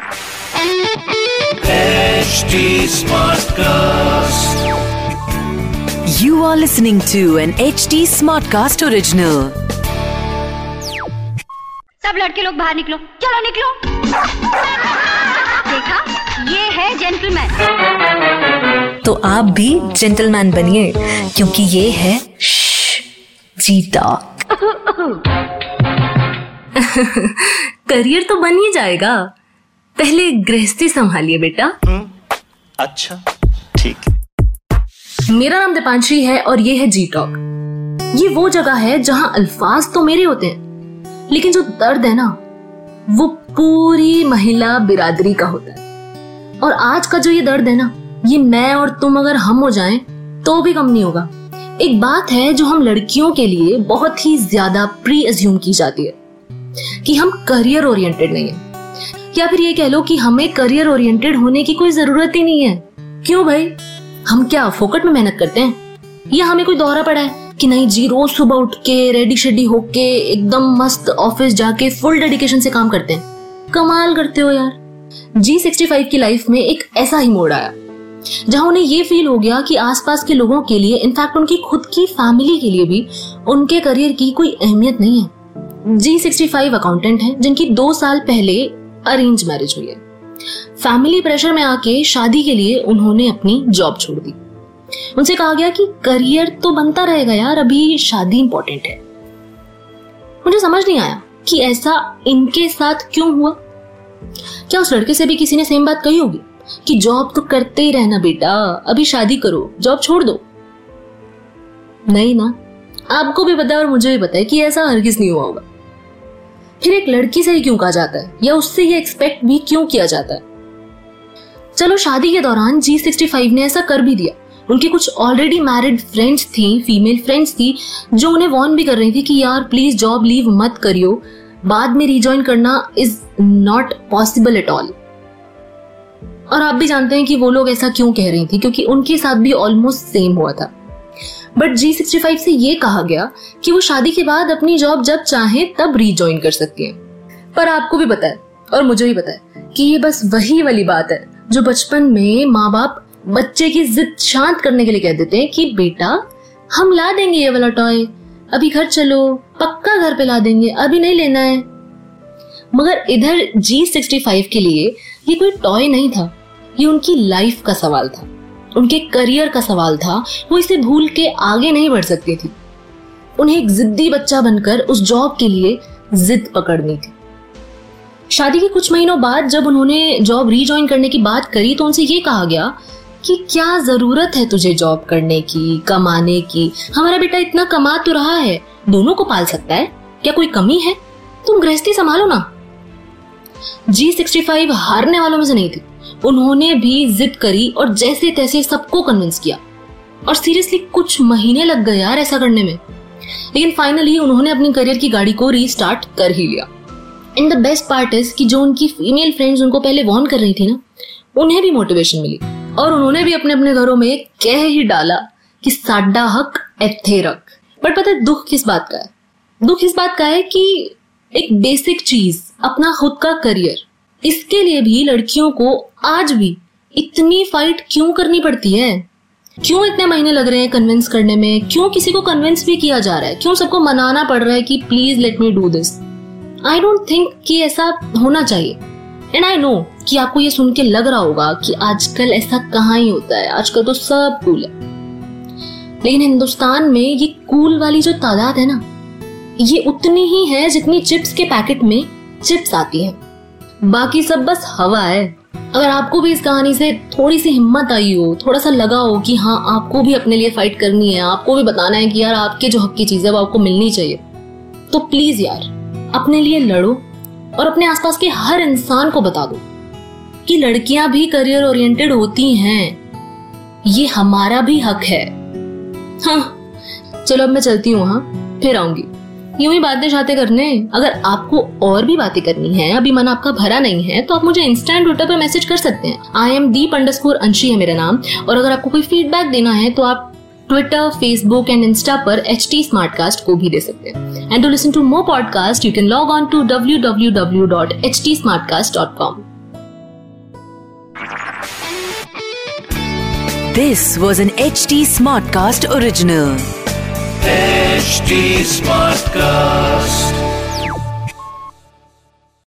HD Smartcast. You are listening to an HD Smartcast original. सब लड़के लोग बाहर निकलो, चलो निकलो। देखा, ये है जेंटलमैन। तो आप भी जेंटलमैन बनिए, क्योंकि ये है चीता। करियर तो बन ही जाएगा, पहले गृहस्थी संभालिए बेटा। अच्छा, ठीक। मेरा नाम दीपांशी है और ये है जी टॉक। ये वो जगह है जहां अल्फाज तो मेरे होते हैं, लेकिन जो दर्द है ना, वो पूरी महिला बिरादरी का होता है। और आज का जो ये दर्द है ना, ये मैं और तुम अगर हम हो जाएं तो भी कम नहीं होगा। एक बात है जो हम लड़कियों के लिए बहुत ही ज्यादा प्री अज्यूम की जाती है कि हम करियर ओरिएंटेड नहीं है, या फिर ये कह लो कि हमें करियर ओरिएंटेड होने की कोई जरूरत ही नहीं है। क्यों भाई, हम क्या फोकट में मेहनत करते हैं, या हमें कोई दौरा पड़ा है कि नहीं जी रोज सुबह उठ के रेडी शेडी होके एकदम मस्त ऑफिस जाके फुल डेडिकेशन से काम करते हैं। कमाल करते हो यार। G65 की लाइफ में एक ऐसा ही मोड़ आया जहां उन्हें ये फील हो गया कि आसपास के लोगों के लिए, इनफैक्ट उनकी खुद की फैमिली के लिए भी उनके करियर की कोई अहमियत नहीं है। G65 अकाउंटेंट हैं जिनकी 2 साल पहले अरेंज मैरिज हुई है। फैमिली प्रेशर में आके शादी के लिए उन्होंने अपनी जॉब छोड़ दी। उनसे कहा गया कि करियर तो बनता रहेगा यार, अभी शादी इंपॉर्टेंट है। मुझे समझ नहीं आया कि ऐसा इनके साथ क्यों हुआ। क्या उस लड़के से भी किसी ने सेम बात कही होगी कि जॉब तो करते ही रहना बेटा, अभी शादी करो, जॉब छोड़ दो? नहीं ना, आपको भी पता है और मुझे भी पता है कि ऐसा हरगिज नहीं हुआ होगा। फिर एक लड़की से ही क्यों कहा जाता है, या उससे ये एक्सपेक्ट भी क्यों किया जाता है? चलो, शादी के दौरान G65 ने ऐसा कर भी दिया। उनकी कुछ ऑलरेडी मैरिड फ्रेंड्स थी, फीमेल फ्रेंड्स थी, जो उन्हें वार्न भी कर रही थी कि यार प्लीज जॉब लीव मत करियो, बाद में रिजॉइन करना is not possible at all. और आप भी जानते हैं कि वो लोग ऐसा क्यों कह रही थी, क्योंकि उनके साथ भी ऑलमोस्ट सेम हुआ था। बट G65 से ये कहा गया कि वो शादी के बाद अपनी जॉब जब चाहे तब रीजॉइन कर सकती है। पर आपको भी पता है और मुझे भी पता है कि ये बस वही वाली बात है जो बचपन में माँ बाप बच्चे की जिद शांत करने के लिए कह देते हैं कि बेटा हम ला देंगे ये वाला टॉय, अभी घर चलो, पक्का घर पे ला देंगे, अभी नहीं लेना है। मगर इधर G65 के लिए ये कोई टॉय नहीं था, ये उनकी लाइफ का सवाल था, उनके करियर का सवाल था। वो इसे भूल के आगे नहीं बढ़ सकती थी। उन्हें एक जिद्दी बच्चा बनकर उस जॉब के लिए जिद पकड़नी थी। शादी के कुछ महीनों बाद जब उन्होंने जॉब रीजॉइन करने की बात करी तो उनसे ये कहा गया कि क्या जरूरत है तुझे जॉब करने की, कमाने की, हमारा बेटा इतना कमा तो रहा है, दोनों को पाल सकता है, क्या कोई कमी है, तुम गृहस्थी संभालो ना। G65 हारने वालों में से नहीं थी। उन्होंने भी जिद करी और जैसे तैसे सबको कन्विंस किया, और सीरियसली कुछ महीने लग गए यार ऐसा करने में। लेकिन फाइनली उन्होंने अपनी करियर की गाड़ी को रीस्टार्ट कर ही लिया। And the best part is कि जो उनकी फीमेल फ्रेंड्स उनको पहले वार्न कर रही थी ना, उन्हें भी मोटिवेशन मिली और उन्होंने भी अपने अपने घरों में कह ही डाला कि साडा हक इत्थे रख। बट पता है दुख किस बात का है? दुख इस बात का है कि एक बेसिक चीज, अपना खुद का करियर, इसके लिए भी लड़कियों को आज भी इतनी फाइट क्यों करनी पड़ती है? क्यों इतने महीने लग रहे हैं कन्विंस करने में? क्यों किसी को कन्विंस भी किया जा रहा है? क्यों सबको मनाना पड़ रहा है कि please let me do this? I don't think कि ऐसा होना चाहिए। एंड आई नो कि आपको ये सुन के लग रहा होगा कि आजकल ऐसा कहाँ ही होता है, आजकल तो सब कूल है। लेकिन हिंदुस्तान में ये कूल वाली जो तादाद है ना, ये उतनी ही है जितनी चिप्स के पैकेट में चिप्स आती है। बाकी सब बस हवा है। अगर आपको भी इस कहानी से थोड़ी सी हिम्मत आई हो, थोड़ा सा लगा हो कि हाँ आपको भी अपने लिए फाइट करनी है, आपको भी बताना है कि यार आपके जो हक की चीज है वो आपको मिलनी चाहिए, तो प्लीज यार अपने लिए लड़ो और अपने आसपास के हर इंसान को बता दो कि लड़कियां भी करियर ओरिएंटेड होती हैं, ये हमारा भी हक है। हाँ चलो अब मैं चलती हूँ, हाँ फिर आऊंगी यूं ही बातें शातें करने। अगर आपको और भी बातें करनी है, अभी मन आपका भरा नहीं है, तो आप मुझे इंस्टा एंड ट्विटर पर मैसेज कर सकते हैं। IamDeep_अंशी है मेरा नाम। और अगर आपको कोई फीडबैक देना है तो आप ट्विटर, फेसबुक एंड इंस्टा पर HT Smartcast को भी दे सकते हैं। And to listen to more podcast you can log on to www.htsmartcast.com। This was an HT Smartcast original. HT Smartcast.